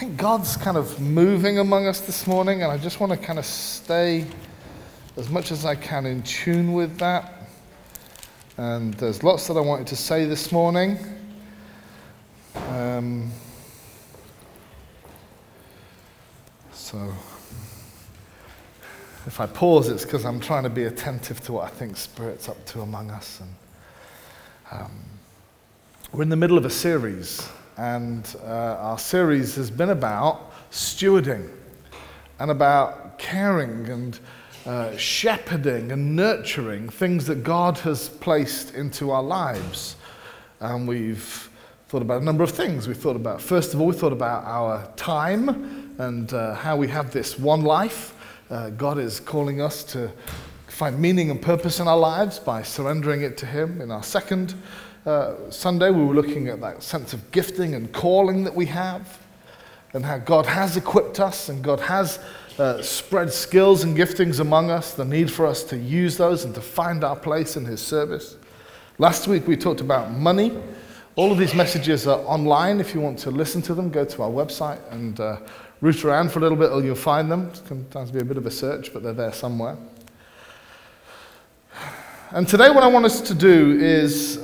think God's kind of moving among us this morning, and I just want to kind of stay as much as I can in tune with that. And there's lots that I wanted to say this morning. So if I pause, it's because I'm trying to be attentive to what I think Spirit's up to among us. And we're in the middle of a series, and our series has been about stewarding and about caring and shepherding and nurturing things that God has placed into our lives. And we've thought about a number of things. First of all, we thought about our time and how we have this one life. God is calling us to find meaning and purpose in our lives by surrendering it to Him. In our second Sunday, we were looking at that sense of gifting and calling that we have, and how God has equipped us and God has spread skills and giftings among us, the need for us to use those and to find our place in His service. Last week we talked about money. All of these messages are online. If you want to listen to them, go to our website and root around for a little bit or you'll find them. It can sometimes be a bit of a search, but they're there somewhere. And today what I want us to do is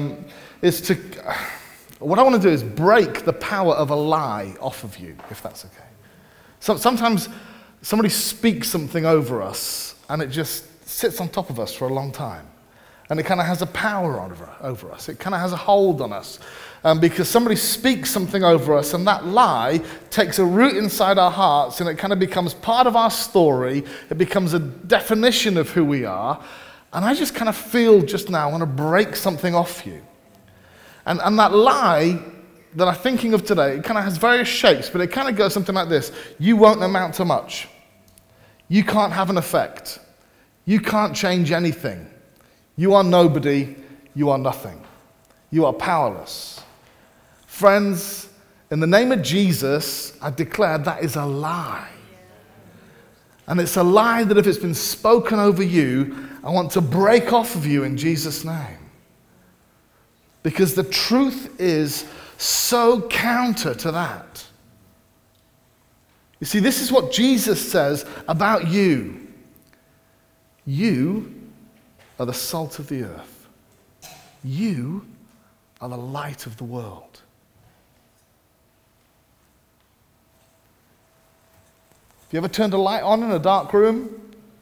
break the power of a lie off of you, if that's okay. Sometimes somebody speaks something over us and it just sits on top of us for a long time. And it kind of has a power over us. It kind of has a hold on us. Because somebody speaks something over us and that lie takes a root inside our hearts and it kind of becomes part of our story. It becomes a definition of who we are. And I just kind of feel just now I want to break something off you. And that lie that I'm thinking of today, it kind of has various shapes, but it kind of goes something like this. You won't amount to much. You can't have an effect. You can't change anything. You are nobody. You are nothing. You are powerless. Friends, in the name of Jesus, I declare that is a lie. And it's a lie that if it's been spoken over you, I want to break off of you in Jesus' name. Because the truth is so counter to that. You see, this is what Jesus says about you. You are the salt of the earth. You are the light of the world. Have you ever turned a light on in a dark room?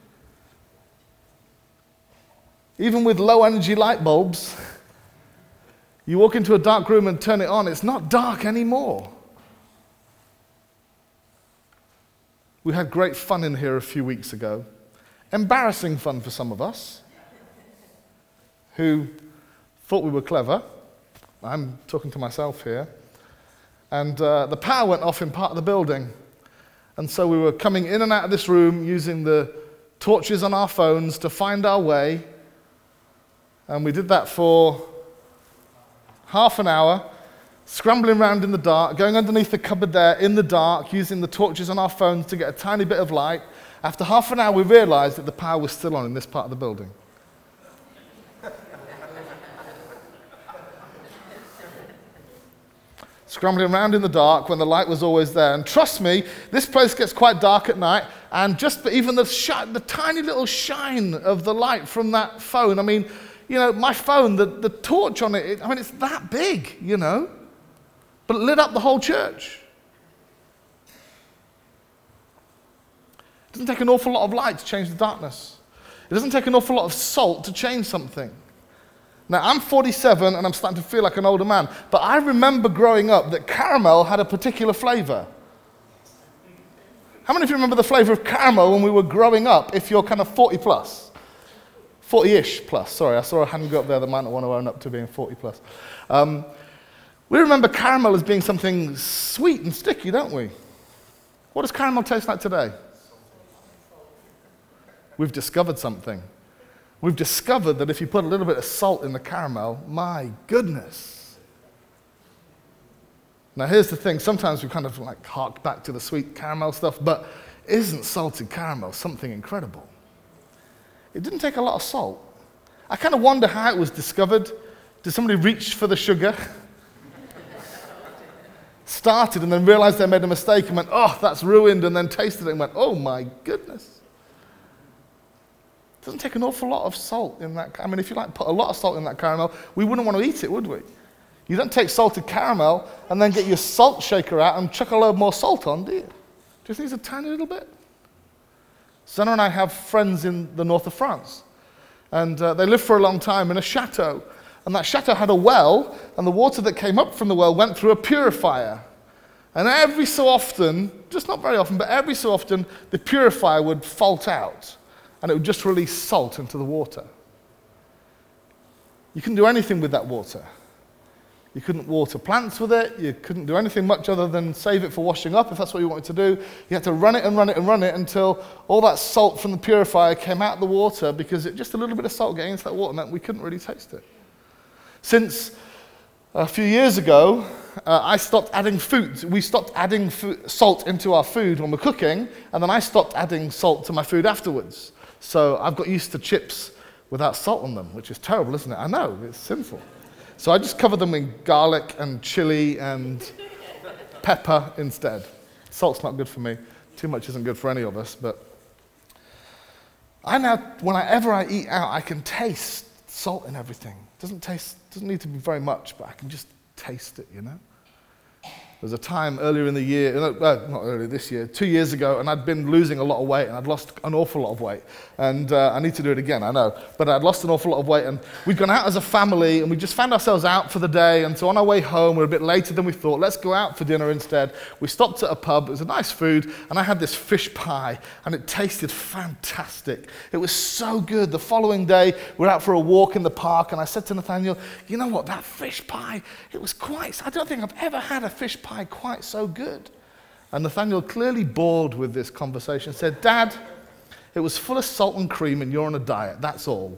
Even with low energy light bulbs, you walk into a dark room and turn it on, it's not dark anymore. We had great fun in here a few weeks ago. Embarrassing fun for some of us who thought we were clever. I'm talking to myself here. And the power went off in part of the building. And so we were coming in and out of this room using the torches on our phones to find our way. And we did that for half an hour, scrambling around in the dark, going underneath the cupboard there in the dark, using the torches on our phones to get a tiny bit of light. After half an hour, we realized that the power was still on in this part of the building. Scrambling around in the dark when the light was always there. And trust me, this place gets quite dark at night, and even the tiny little shine of the light from that phone, I mean, you know, my phone, the torch on it, it's that big, you know, but it lit up the whole church. It doesn't take an awful lot of light to change the darkness. It doesn't take an awful lot of salt to change something. Now, I'm 47 and I'm starting to feel like an older man, but I remember growing up that caramel had a particular flavor. How many of you remember the flavor of caramel when we were growing up, if you're kind of 40 plus? 40-ish plus, sorry, I saw a hand go up there that might not want to own up to being 40 plus. We remember caramel as being something sweet and sticky, don't we? What does caramel taste like today? We've discovered something. We've discovered that if you put a little bit of salt in the caramel, my goodness. Now here's the thing, sometimes we kind of like hark back to the sweet caramel stuff, but isn't salted caramel something incredible? It didn't take a lot of salt. I kind of wonder how it was discovered. Did somebody reach for the sugar? started and then realized they made a mistake and went, oh, that's ruined, and then tasted it and went, oh my goodness. It doesn't take an awful lot of salt in that. I mean, if you put a lot of salt in that caramel, we wouldn't want to eat it, would we? You don't take salted caramel and then get your salt shaker out and chuck a load more salt on, do you? Just needs a tiny little bit. Senna and I have friends in the north of France, and they lived for a long time in a chateau. And that chateau had a well, and the water that came up from the well went through a purifier. And every so often, just not very often, but every so often, the purifier would fault out, and it would just release salt into the water. You couldn't do anything with that water. You couldn't water plants with it. You couldn't do anything much other than save it for washing up, if that's what you wanted to do. You had to run it and run it and run it until all that salt from the purifier came out of the water, because just a little bit of salt getting into that water meant we couldn't really taste it. Since a few years ago, I stopped adding food. We stopped adding salt into our food when we're cooking, and then I stopped adding salt to my food afterwards. So I've got used to chips without salt on them, which is terrible, isn't it? I know, it's sinful. So I just cover them in garlic and chili and pepper instead. Salt's not good for me. Too much isn't good for any of us, but whenever I eat out, I can taste salt in everything. Doesn't need to be very much, but I can just taste it, you know? There was a time earlier in the year, not earlier this year, 2 years ago, and I'd been losing a lot of weight, and I'd lost an awful lot of weight. And I need to do it again, I know. But I'd lost an awful lot of weight, and we'd gone out as a family, and we just found ourselves out for the day. And so on our way home, we were a bit later than we thought. Let's go out for dinner instead. We stopped at a pub. It was a nice food, and I had this fish pie, and it tasted fantastic. It was so good. The following day, we were out for a walk in the park, and I said to Nathaniel, you know what, that fish pie, I don't think I've ever had a fish pie quite so good. And Nathaniel, clearly bored with this conversation, said, Dad, it was full of salt and cream and you're on a diet, that's all.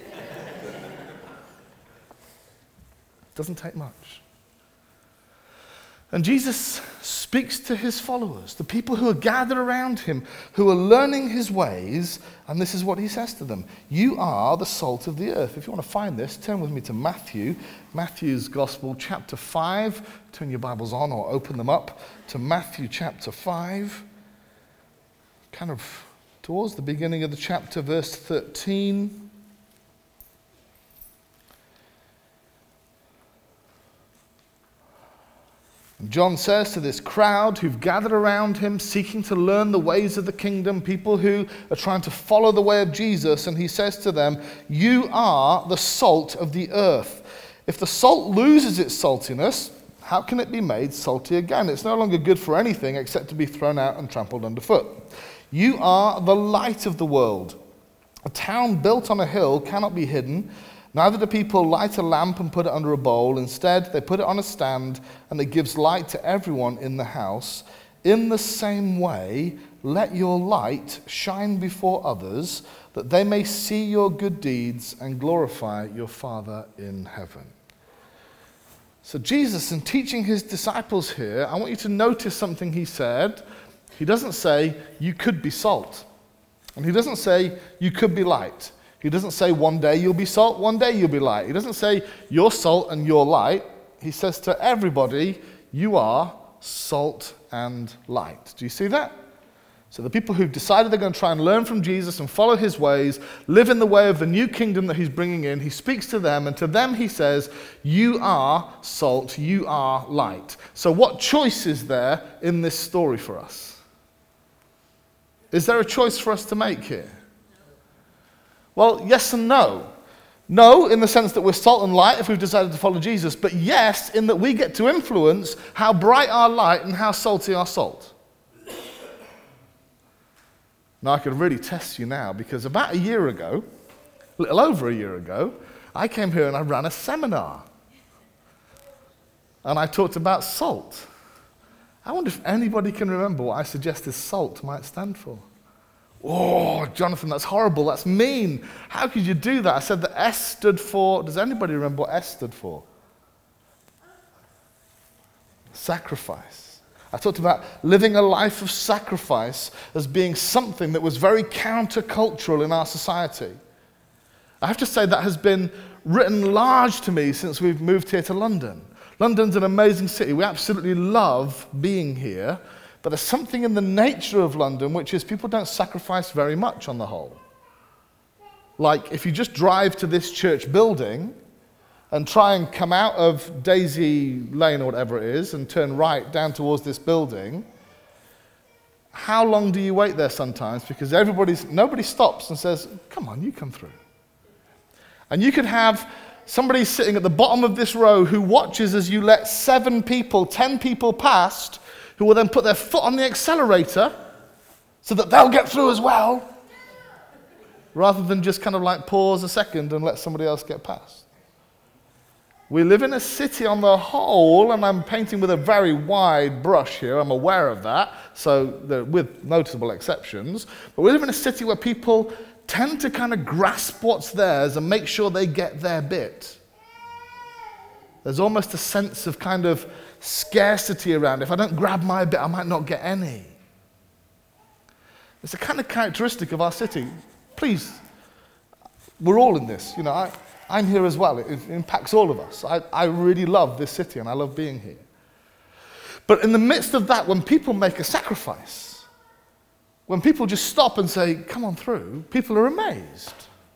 Doesn't take much. And Jesus speaks to his followers, the people who are gathered around him, who are learning his ways, and this is what he says to them. You are the salt of the earth. If you want to find this, turn with me to Matthew's Gospel, chapter 5. Turn your Bibles on or open them up to Matthew chapter 5. Kind of towards the beginning of the chapter, verse 13. John says to this crowd who've gathered around him, seeking to learn the ways of the kingdom, people who are trying to follow the way of Jesus, and he says to them, you are the salt of the earth. If the salt loses its saltiness, how can it be made salty again? It's no longer good for anything except to be thrown out and trampled underfoot. You are the light of the world. A town built on a hill cannot be hidden. Neither do people light a lamp and put it under a bowl. Instead, they put it on a stand, and it gives light to everyone in the house. In the same way, let your light shine before others, that they may see your good deeds and glorify your Father in heaven. So Jesus, in teaching his disciples here, I want you to notice something he said. He doesn't say, you could be salt. And he doesn't say, you could be light. He doesn't say one day you'll be salt, one day you'll be light. He doesn't say you're salt and you're light. He says to everybody, you are salt and light. Do you see that? So the people who've decided they're going to try and learn from Jesus and follow his ways, live in the way of the new kingdom that he's bringing in, he speaks to them, and to them he says, you are salt, you are light. So what choice is there in this story for us? Is there a choice for us to make here? Well, yes and no. No, in the sense that we're salt and light if we've decided to follow Jesus, but yes, in that we get to influence how bright our light and how salty our salt. Now, I could really test you now, because about a year ago, a little over a year ago, I came here and I ran a seminar. And I talked about salt. I wonder if anybody can remember what I suggested salt might stand for. Oh, Jonathan, that's horrible, that's mean. How could you do that? I said that S stood for, does anybody remember what S stood for? Sacrifice. I talked about living a life of sacrifice as being something that was very countercultural in our society. I have to say that has been written large to me since we've moved here to London. London's an amazing city. We absolutely love being here. But there's something in the nature of London which is people don't sacrifice very much on the whole. Like if you just drive to this church building and try and come out of Daisy Lane or whatever it is and turn right down towards this building, how long do you wait there sometimes? Because nobody stops and says, come on, you come through. And you could have somebody sitting at the bottom of this row who watches as you let 7 people, 10 people past, who will then put their foot on the accelerator so that they'll get through as well, rather than just kind of like pause a second and let somebody else get past. We live in a city on the whole, and I'm painting with a very wide brush here, I'm aware of that, so with noticeable exceptions, but we live in a city where people tend to kind of grasp what's theirs and make sure they get their bit. There's almost a sense of kind of scarcity around. If I don't grab my bit, I might not get any. It's a kind of characteristic of our city. Please, we're all in this. I'm here as well. It impacts all of us. I really love this city and I love being here. But in the midst of that, when people make a sacrifice, when people just stop and say, come on through, people are amazed.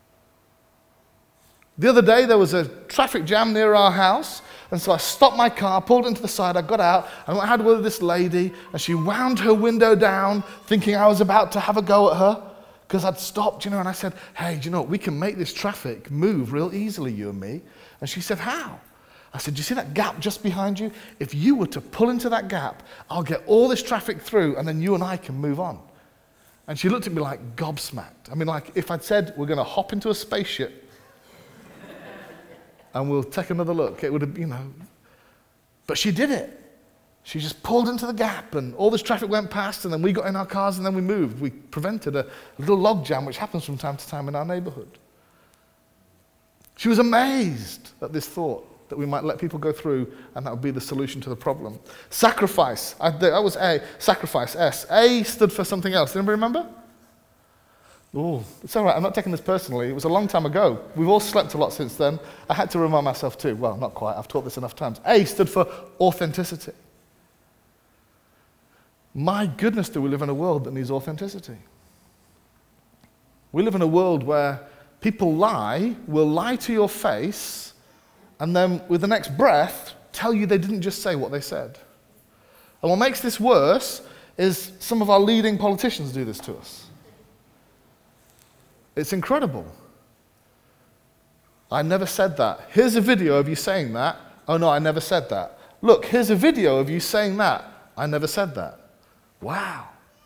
The other day, there was a traffic jam near our house, and so I stopped my car, pulled into the side, I got out, and I had with this lady, and she wound her window down, thinking I was about to have a go at her, because I'd stopped, and I said, hey, we can make this traffic move real easily, you and me. And she said, how? I said, do you see that gap just behind you? If you were to pull into that gap, I'll get all this traffic through, and then you and I can move on. And she looked at me like gobsmacked. I mean, like if I'd said, we're going to hop into a spaceship, and we'll take another look. It would have, But she did it. She just pulled into the gap, and all this traffic went past, and then we got in our cars, and then we moved. We prevented a little log jam, which happens from time to time in our neighborhood. She was amazed at this thought that we might let people go through, and that would be the solution to the problem. Sacrifice. That was A. Sacrifice, S. A stood for something else. Anybody remember? Oh, it's all right. I'm not taking this personally. It was a long time ago. We've all slept a lot since then. I had to remind myself too. Well, not quite. I've taught this enough times. A stood for authenticity. My goodness, do we live in a world that needs authenticity? We live in a world where people will lie to your face, and then with the next breath, tell you they didn't just say what they said. And what makes this worse is some of our leading politicians do this to us. It's incredible. I never said that. Here's a video of you saying that. Oh no, I never said that. Look, here's a video of you saying that. I never said that. Wow.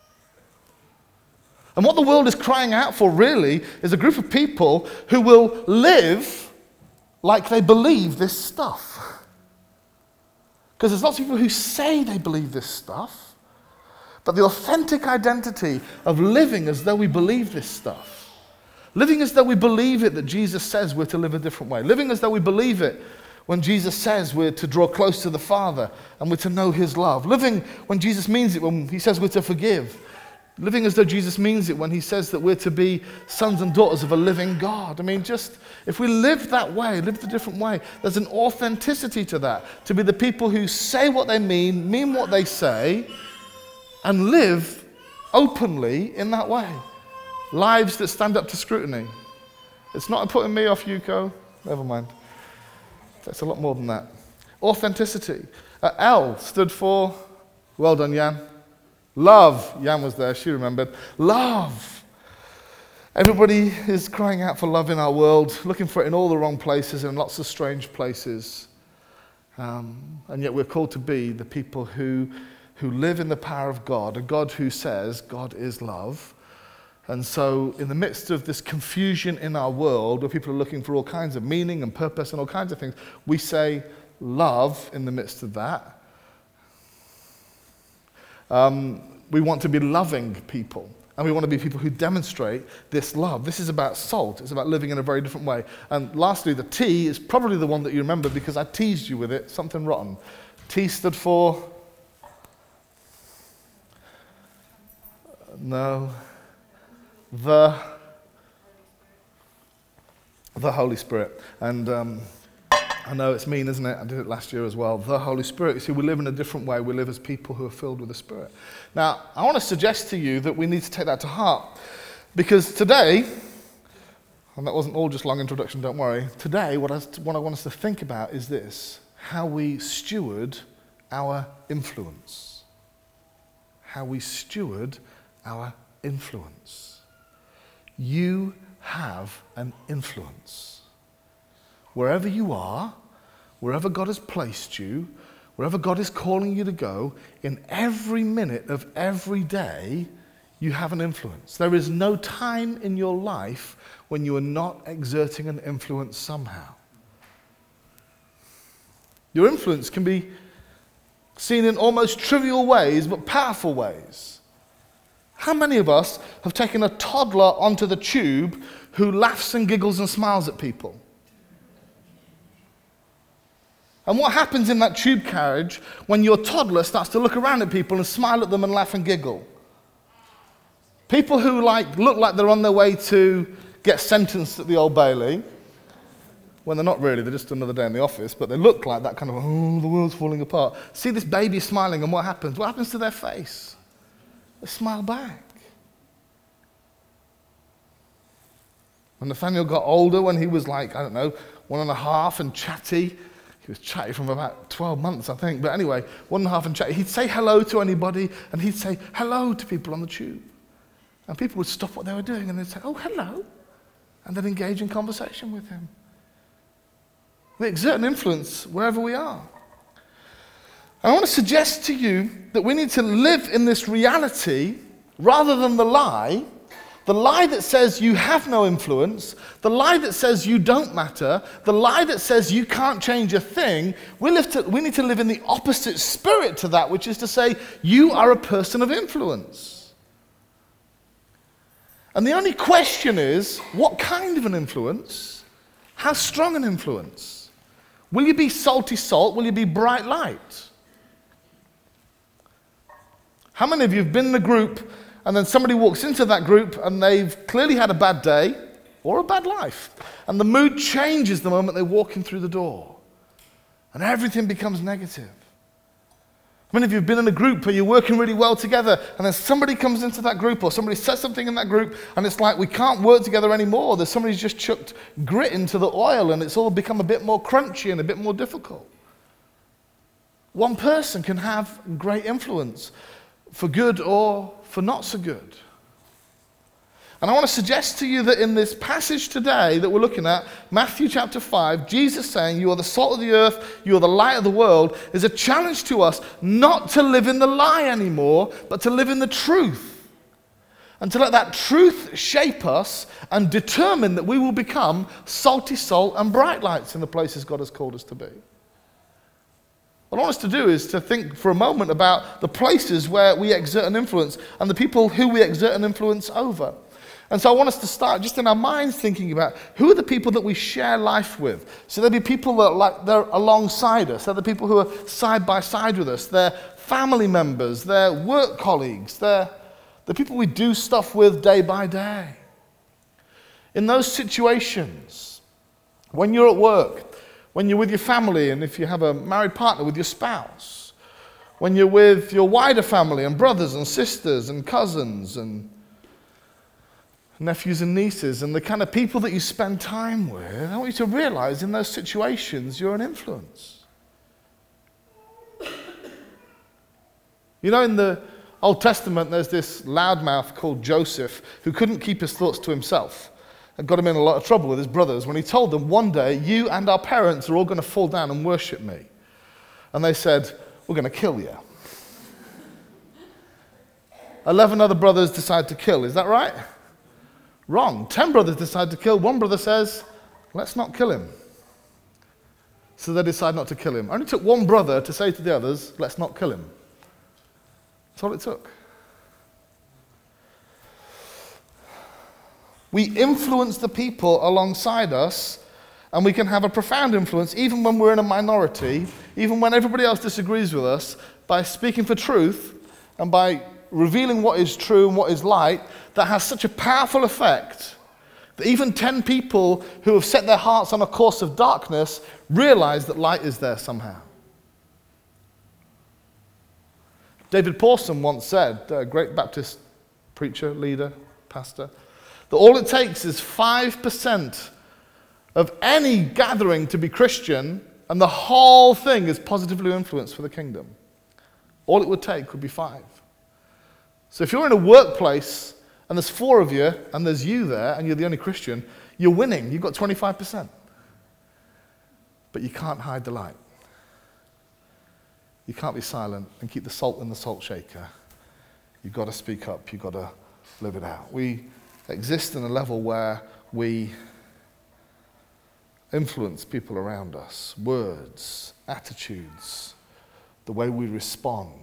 And what the world is crying out for really is a group of people who will live like they believe this stuff. Because there's lots of people who say they believe this stuff, but the authentic identity of living as though we believe this stuff, living as though we believe it that Jesus says we're to live a different way, living as though we believe it when Jesus says we're to draw close to the Father and we're to know His love, living when Jesus means it when He says we're to forgive, living as though Jesus means it when He says that we're to be sons and daughters of a living God. I mean, just if we live that way, live a different way, there's an authenticity to that, to be the people who say what they mean what they say, and live openly in that way. Lives that stand up to scrutiny. It's not putting me off, Yuko. Never mind. It's a lot more than that. Authenticity. L stood for, well done, Jan. Love. Jan was there, she remembered. Love. Everybody is crying out for love in our world, looking for it in all the wrong places and lots of strange places. And yet we're called to be the people who live in the power of God, a God who says God is love. And so in the midst of this confusion in our world, where people are looking for all kinds of meaning and purpose and all kinds of things, we say love in the midst of that. We want to be loving people, and we want to be people who demonstrate this love. This is about salt. It's about living in a very different way. And lastly, the T is probably the one that you remember because I teased you with it, something rotten. T stood for... No... The Holy Spirit. And I know it's mean, isn't it? I did it last year as well. The Holy Spirit. You see, we live in a different way. We live as people who are filled with the Spirit. Now, I want to suggest to you that we need to take that to heart. Because today, and that wasn't all just long introduction, don't worry. Today, what I want us to think about is this: how we steward our influence. How we steward our influence. You have an influence. Wherever you are, wherever God has placed you, wherever God is calling you to go, in every minute of every day, you have an influence. There is no time in your life when you are not exerting an influence somehow. Your influence can be seen in almost trivial ways, but powerful ways. How many of us have taken a toddler onto the tube who laughs and giggles and smiles at people? And what happens in that tube carriage when your toddler starts to look around at people and smile at them and laugh and giggle? People who look like they're on their way to get sentenced at the Old Bailey, when they're not really, they're just another day in the office, but they look like that kind of, oh, the world's falling apart. See this baby smiling, and what happens? What happens to their face? They smile back. When Nathaniel got older, when he was 1.5 and chatty, he was chatty from about 12 months, I think. But anyway, 1.5 and chatty. He'd say hello to anybody, and he'd say hello to people on the tube. And people would stop what they were doing, and they'd say, oh, hello, and then engage in conversation with him. We exert an influence wherever we are. And I want to suggest to you that we need to live in this reality rather than the lie that says you have no influence, the lie that says you don't matter, the lie that says you can't change a thing. We need to live in the opposite spirit to that, which is to say you are a person of influence. And the only question is, what kind of an influence? How strong an influence? Will you be salty salt? Will you be bright light? How many of you have been in a group and then somebody walks into that group and they've clearly had a bad day or a bad life, and the mood changes the moment they walk in through the door, and everything becomes negative? How many of you have been in a group where you're working really well together, and then somebody comes into that group or somebody says something in that group, and it's like we can't work together anymore? There's somebody's just chucked grit into the oil, and it's all become a bit more crunchy and a bit more difficult. One person can have great influence, for good or for not so good. And I want to suggest to you that in this passage today that we're looking at, Matthew chapter 5, Jesus saying, you are the salt of the earth, you are the light of the world, is a challenge to us not to live in the lie anymore, but to live in the truth. And to let that truth shape us and determine that we will become salty salt and bright lights in the places God has called us to be. What I want us to do is to think for a moment about the places where we exert an influence and the people who we exert an influence over. And so I want us to start just in our minds thinking about who are the people that we share life with. So there'll be people that they're alongside us. They're the people who are side by side with us. They're family members. They're work colleagues. They're the people we do stuff with day by day. In those situations, when you're at work, when you're with your family, and if you have a married partner, with your spouse, when you're with your wider family and brothers and sisters and cousins and nephews and nieces, and the kind of people that you spend time with, I want you to realize in those situations you're an influence. You know, in the Old Testament, there's this loudmouth called Joseph who couldn't keep his thoughts to himself. It got him in a lot of trouble with his brothers when he told them, one day, you and our parents are all going to fall down and worship me. And they said, we're going to kill you. 11 other brothers decide to kill. Is that right? Wrong. 10 brothers decide to kill. One brother says, let's not kill him. So they decide not to kill him. It only took one brother to say to the others, let's not kill him. That's all it took. We influence the people alongside us, and we can have a profound influence even when we're in a minority, even when everybody else disagrees with us, by speaking for truth and by revealing what is true and what is light, that has such a powerful effect That even 10 people who have set their hearts on a course of darkness realize that light is there somehow. David Pawson once said, a great Baptist preacher, leader, pastor, that all it takes is 5% of any gathering to be Christian, and the whole thing is positively influenced for the kingdom. All it would take would be 5. So if you're in a workplace and there's 4 of you and there's you there and you're the only Christian, you're winning. You've got 25%. But you can't hide the light. You can't be silent and keep the salt in the salt shaker. You've got to speak up. You've got to live it out. We exist in a level where we influence people around us, words, attitudes, the way we respond.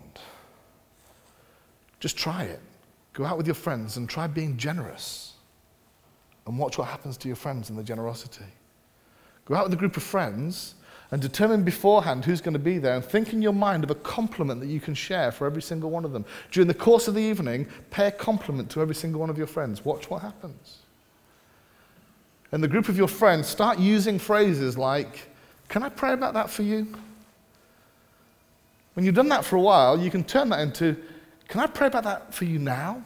Just try it. Go out with your friends and try being generous and watch what happens to your friends in the generosity. Go out with a group of friends and determine beforehand who's going to be there and think in your mind of a compliment that you can share for every single one of them. During the course of the evening, pay a compliment to every single one of your friends. Watch what happens. And the group of your friends, start using phrases like, "Can I pray about that for you?" When you've done that for a while, you can turn that into, "Can I pray about that for you now?"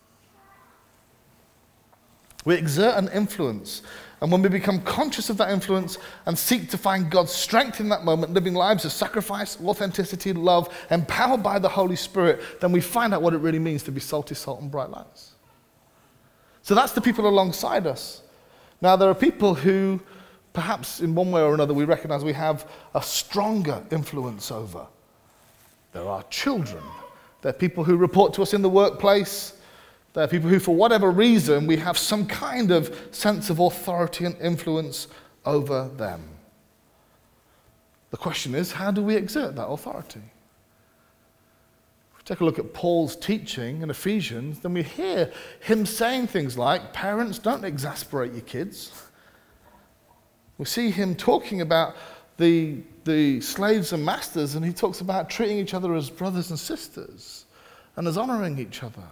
We exert an influence. And when we become conscious of that influence and seek to find God's strength in that moment, living lives of sacrifice, authenticity, love, empowered by the Holy Spirit, then we find out what it really means to be salty salt and bright lights. So that's the people alongside us. Now, there are people who, perhaps in one way or another, we recognize we have a stronger influence over. There are children. There are people who report to us in the workplace. There are people who, for whatever reason, we have some kind of sense of authority and influence over them. The question is, how do we exert that authority? If we take a look at Paul's teaching in Ephesians, then we hear him saying things like, "Parents, don't exasperate your kids." We see him talking about the slaves and masters, and he talks about treating each other as brothers and sisters and as honoring each other.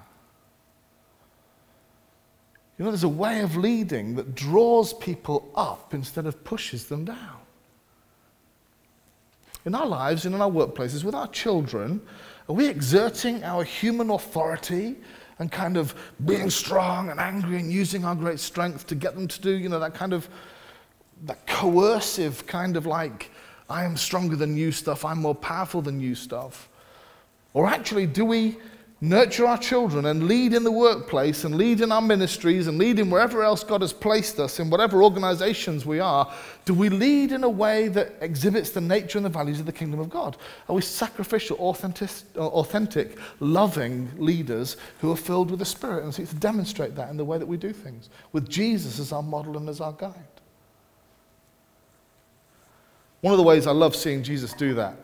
You know, there's a way of leading that draws people up instead of pushes them down. In our lives and in our workplaces, with our children, are we exerting our human authority and kind of being strong and angry and using our great strength to get them to do, you know, that kind of, that coercive kind of like, I am stronger than you stuff, I'm more powerful than you stuff? Or actually, do we nurture our children and lead in the workplace and lead in our ministries and lead in wherever else God has placed us, in whatever organizations we are? Do we lead in a way that exhibits the nature and the values of the kingdom of God? Are we sacrificial, authentic, loving leaders who are filled with the Spirit and seek to demonstrate that in the way that we do things, with Jesus as our model and as our guide? One of the ways I love seeing Jesus do that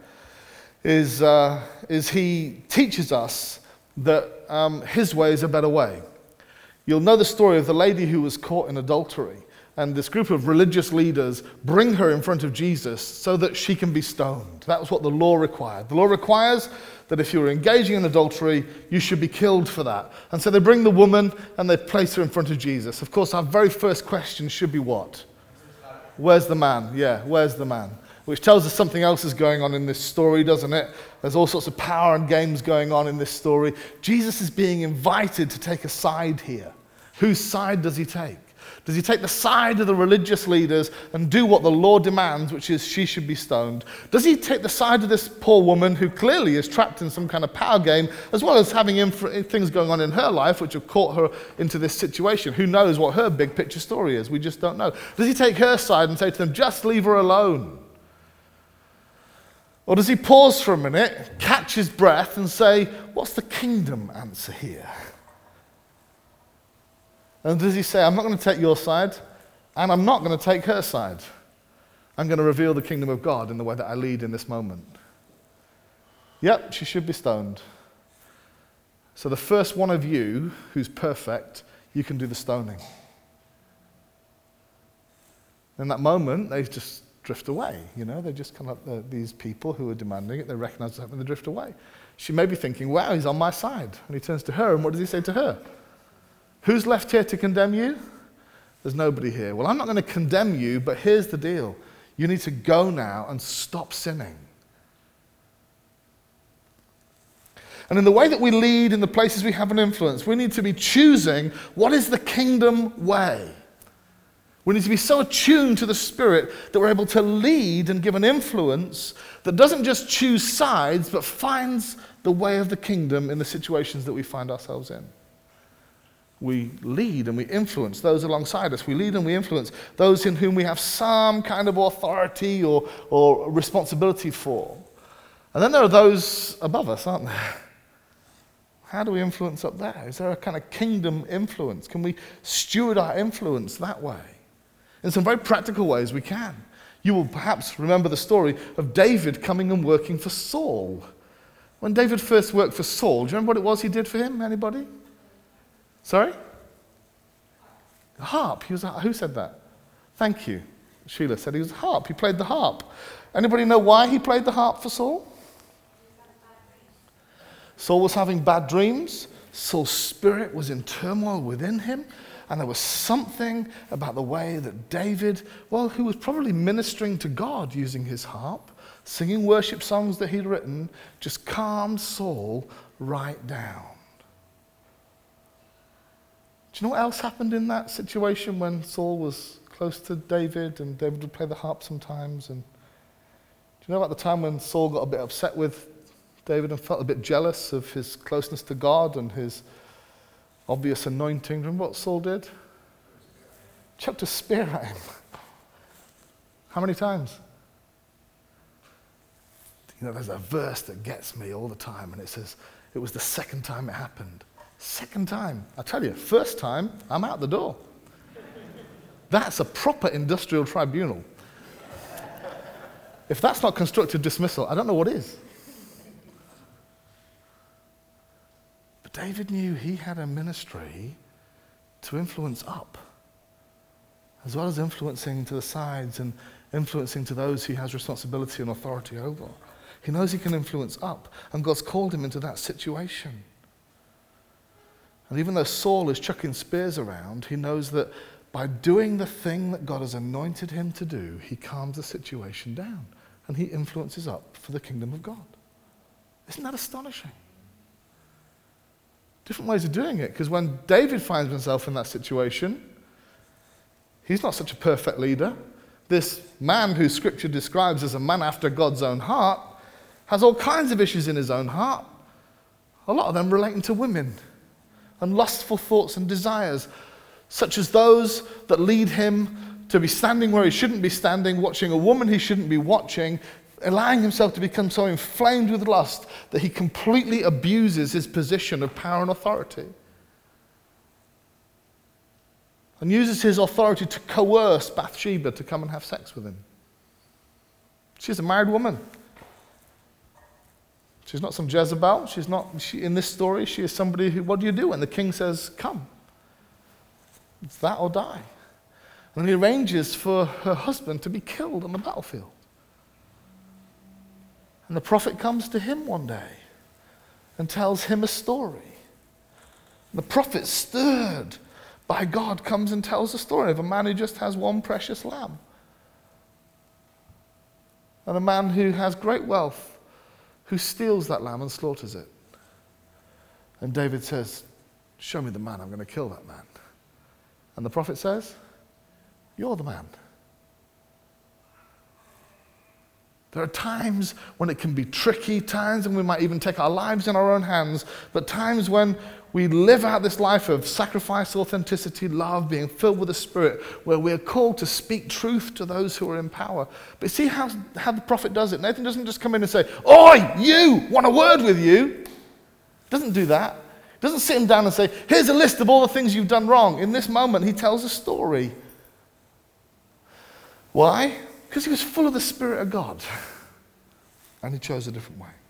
is he teaches us that his way is a better way. You'll know the story of the lady who was caught in adultery, and this group of religious leaders bring her in front of Jesus so that she can be stoned. That was what the law required. The law requires that if you were engaging in adultery, you should be killed for that. And so they bring the woman and they place her in front of Jesus. Of course, our very first question should be what? Where's the man? Yeah, where's the man? Which tells us something else is going on in this story, doesn't it? There's all sorts of power and games going on in this story. Jesus is being invited to take a side here. Whose side does he take? Does he take the side of the religious leaders and do what the law demands, which is she should be stoned? Does he take the side of this poor woman who clearly is trapped in some kind of power game, as well as having things going on in her life which have caught her into this situation? Who knows what her big picture story is? We just don't know. Does he take her side and say to them, just leave her alone? Or does he pause for a minute, catch his breath, and say, what's the kingdom answer here? And does he say, I'm not going to take your side, and I'm not going to take her side. I'm going to reveal the kingdom of God in the way that I lead in this moment. Yep, she should be stoned. So the first one of you who's perfect, you can do the stoning. In that moment, they just drift away, you know, they just come up, these people who are demanding it, they recognize what's happening, they drift away. She may be thinking, wow, he's on my side. And he turns to her, and what does he say to her? Who's left here to condemn you? There's nobody here. Well, I'm not going to condemn you, but here's the deal. You need to go now and stop sinning. And in the way that we lead, in the places we have an influence, we need to be choosing what is the kingdom way. We need to be so attuned to the Spirit that we're able to lead and give an influence that doesn't just choose sides, but finds the way of the kingdom in the situations that we find ourselves in. We lead and we influence those alongside us. We lead and we influence those in whom we have some kind of authority or responsibility for. And then there are those above us, aren't there? How do we influence up there? Is there a kind of kingdom influence? Can we steward our influence that way? In some very practical ways we can. You will perhaps remember the story of David coming and working for Saul. When David first worked for Saul, do you remember what it was he did for him? Anybody? Sorry? The harp. Who said that? Thank you. Sheila said he was a harp. He played the harp. Anybody know why he played the harp for Saul? Saul was having bad dreams. Saul's spirit was in turmoil within him. And there was something about the way that David, who was probably ministering to God using his harp, singing worship songs that he'd written, just calmed Saul right down. Do you know what else happened in that situation when Saul was close to David and David would play the harp sometimes? And do you know about the time when Saul got a bit upset with David and felt a bit jealous of his closeness to God and his obvious anointing? Remember what Saul did? Chucked a spear at him. How many times? There's a verse that gets me all the time, and it says, it was the second time it happened. Second time. I tell you, first time, I'm out the door. That's a proper industrial tribunal. If that's not constructive dismissal, I don't know what is. But David knew he had a ministry to influence up, as well as influencing to the sides and influencing to those he has responsibility and authority over. He knows he can influence up, and God's called him into that situation. And even though Saul is chucking spears around, he knows that by doing the thing that God has anointed him to do, he calms the situation down, and he influences up for the kingdom of God. Isn't that astonishing? Different ways of doing it, because when David finds himself in that situation, he's not such a perfect leader. This man who Scripture describes as a man after God's own heart has all kinds of issues in his own heart, a lot of them relating to women and lustful thoughts and desires, such as those that lead him to be standing where he shouldn't be standing, watching a woman he shouldn't be watching, allowing himself to become so inflamed with lust that he completely abuses his position of power and authority, and uses his authority to coerce Bathsheba to come and have sex with him. She's a married woman. She's not some Jezebel. In this story, she is somebody who, what do you do when the king says, come? It's that or die. And he arranges for her husband to be killed on the battlefield. And the prophet comes to him one day and tells him a story. And the prophet, stirred by God, comes and tells the story of a man who just has one precious lamb. And a man who has great wealth, who steals that lamb and slaughters it. And David says, show me the man, I'm going to kill that man. And the prophet says, you're the man. There are times when it can be tricky, times when we might even take our lives in our own hands, but times when we live out this life of sacrifice, authenticity, love, being filled with the Spirit, where we're called to speak truth to those who are in power. But see how the prophet does it. Nathan doesn't just come in and say, oi, you, want a word with you. Doesn't do that. Doesn't sit him down and say, here's a list of all the things you've done wrong. In this moment, he tells a story. Why? Because he was full of the Spirit of God. And he chose a different way.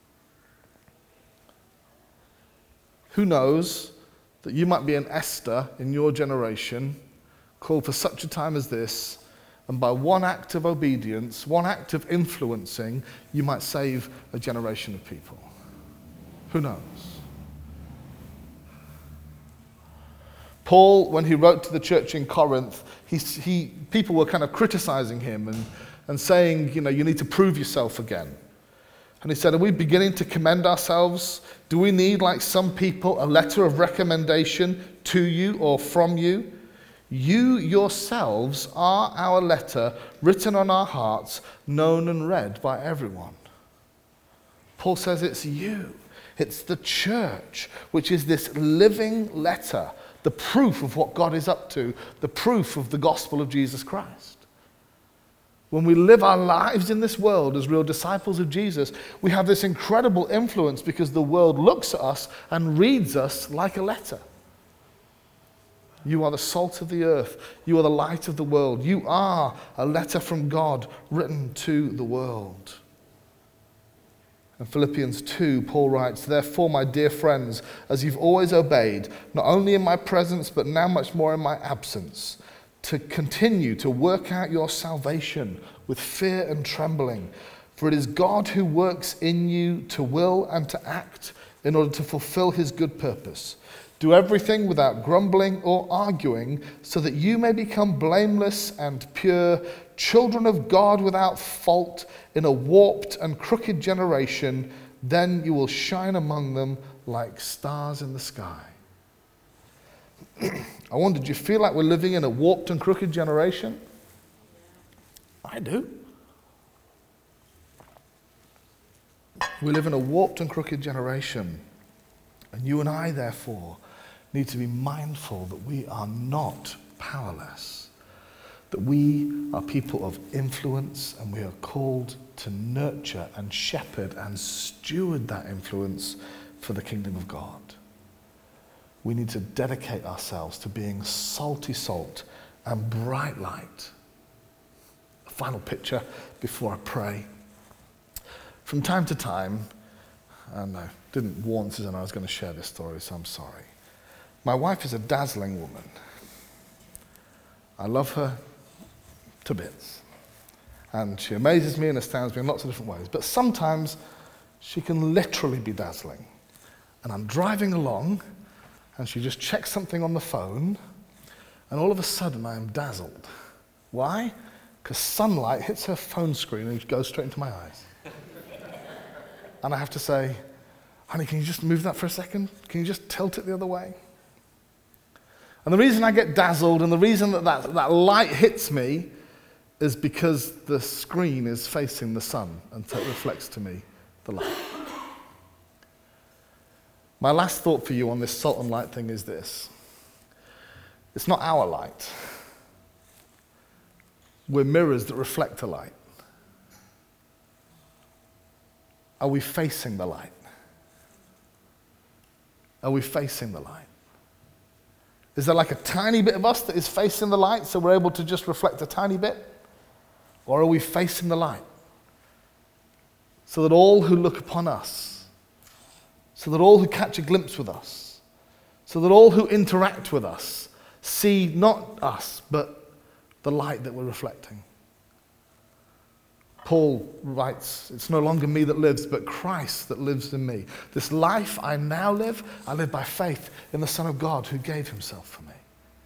Who knows that you might be an Esther in your generation, called for such a time as this, and by one act of obedience, one act of influencing, you might save a generation of people. Who knows? Paul, when he wrote to the church in Corinth, people were kind of criticizing him and saying, you need to prove yourself again. And he said, are we beginning to commend ourselves? Do we need, like some people, a letter of recommendation to you or from you? You yourselves are our letter, written on our hearts, known and read by everyone. Paul says it's you. It's the church, which is this living letter, the proof of what God is up to, the proof of the gospel of Jesus Christ. When we live our lives in this world as real disciples of Jesus, we have this incredible influence because the world looks at us and reads us like a letter. You are the salt of the earth. You are the light of the world. You are a letter from God written to the world. In Philippians 2, Paul writes, therefore, my dear friends, as you've always obeyed, not only in my presence, but now much more in my absence, to continue to work out your salvation with fear and trembling. For it is God who works in you to will and to act in order to fulfill his good purpose. Do everything without grumbling or arguing, so that you may become blameless and pure, children of God without fault in a warped and crooked generation. Then you will shine among them like stars in the sky. I wonder, do you feel like we're living in a warped and crooked generation? I do. We live in a warped and crooked generation. And you and I, therefore, need to be mindful that we are not powerless, that we are people of influence, and we are called to nurture and shepherd and steward that influence for the kingdom of God. We need to dedicate ourselves to being salty salt and bright light. A final picture before I pray. From time to time, and I didn't warn Susan I was going to share this story, so I'm sorry. My wife is a dazzling woman. I love her to bits. And she amazes me and astounds me in lots of different ways. But sometimes she can literally be dazzling. And I'm driving along, and she just checks something on the phone, and all of a sudden I am dazzled. Why? Because sunlight hits her phone screen and it goes straight into my eyes. And I have to say, honey, can you just move that for a second? Can you just tilt it the other way? And the reason I get dazzled and the reason that light hits me is because the screen is facing the sun and so it reflects to me the light. My last thought for you on this salt and light thing is this. It's not our light. We're mirrors that reflect a light. Are we facing the light? Are we facing the light? Is there like a tiny bit of us that is facing the light so we're able to just reflect a tiny bit? Or are we facing the light? So that all who look upon us, so that all who catch a glimpse with us, so that all who interact with us see not us, but the light that we're reflecting. Paul writes, it's no longer me that lives, but Christ that lives in me. This life I now live, I live by faith in the Son of God who gave himself for me.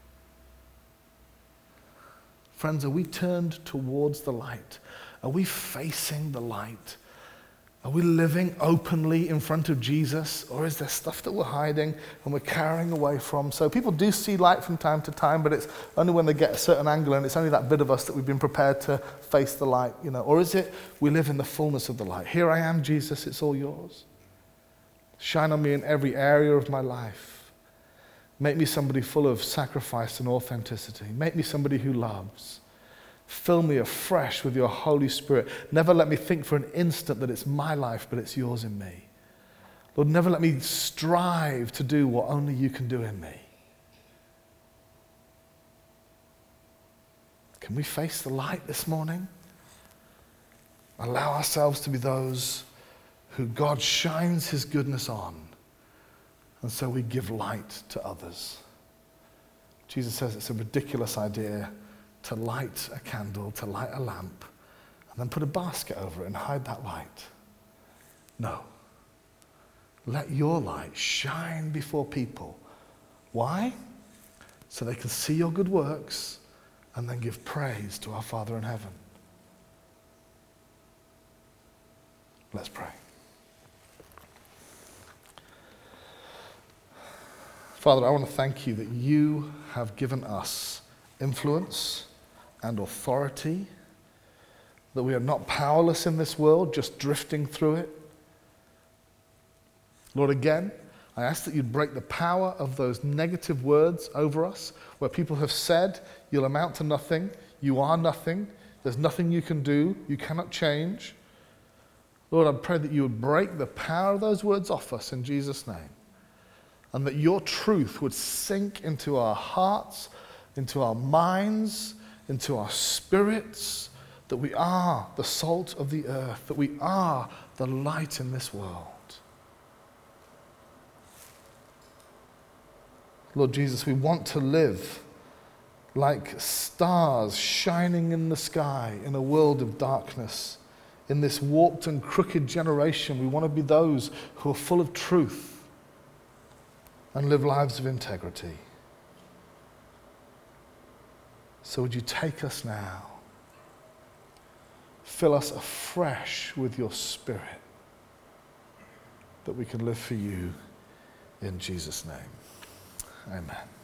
Friends, are we turned towards the light? Are we facing the light? Are we living openly in front of Jesus? Or is there stuff that we're hiding and we're carrying away from? So people do see light from time to time, but it's only when they get a certain angle, and it's only that bit of us that we've been prepared to face the light, Or is it we live in the fullness of the light? Here I am, Jesus, it's all yours. Shine on me in every area of my life. Make me somebody full of sacrifice and authenticity. Make me somebody who loves. Fill me afresh with your Holy Spirit. Never let me think for an instant that it's my life, but it's yours in me. Lord, never let me strive to do what only you can do in me. Can we face the light this morning? Allow ourselves to be those who God shines his goodness on, and so we give light to others. Jesus says it's a ridiculous idea to light a candle, to light a lamp, and then put a basket over it and hide that light. No. Let your light shine before people. Why? so they can see your good works and then give praise to our Father in heaven. Let's pray. Father, I want to thank you that you have given us influence and authority, that we are not powerless in this world, just drifting through it. Lord, again, I ask that you'd break the power of those negative words over us, where people have said, you'll amount to nothing, you are nothing, there's nothing you can do, you cannot change. Lord, I pray that you would break the power of those words off us in Jesus' name, and that your truth would sink into our hearts, into our minds, into our spirits, that we are the salt of the earth, that we are the light in this world. Lord Jesus, we want to live like stars shining in the sky in a world of darkness. In this warped and crooked generation, we want to be those who are full of truth and live lives of integrity. So would you take us now? Fill us afresh with your Spirit, that we can live for you in Jesus' name. Amen.